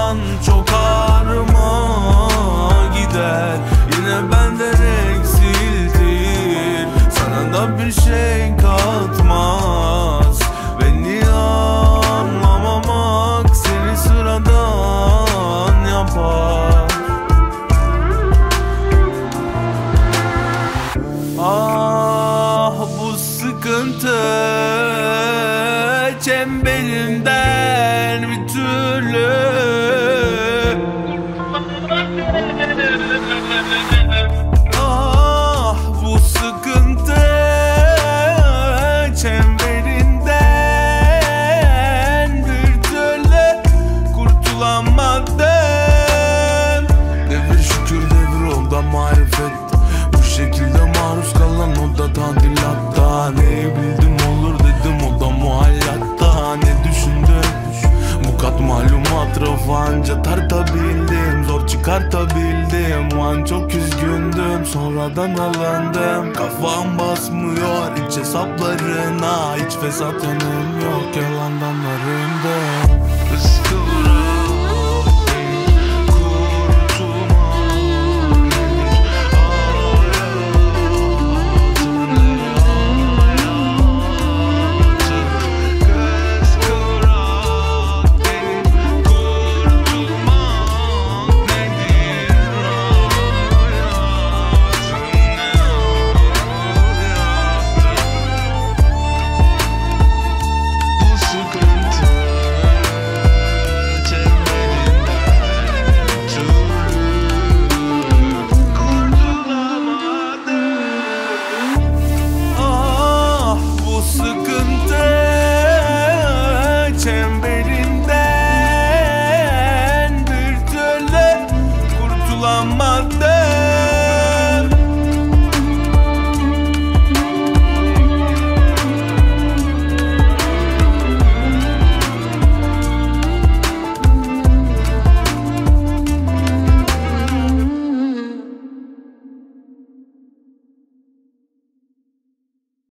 zaman çok ağrıma gider. Yine benden eksiltir, sana da bir şey katmaz. Beni anlamamak seni sıradan yapar. Ah bu sıkıntı çemberinden bir türlü ah bu sıkıntı çemberinden bir türlü kurtulamadım. Devir şükür devir oldu marifet, bu şekilde maruz kalan o da tadilatta. Neyi bildim olur dedim, o da muhallatta. Ne düşündüm bu kat malumat rafı anca tartabildim, zor çıkartabildim. O an çok üzgündüm, sonradan alındım. Kafam basmıyor iç hesaplarına, hiç fesat yanım yok, yalandan arındım.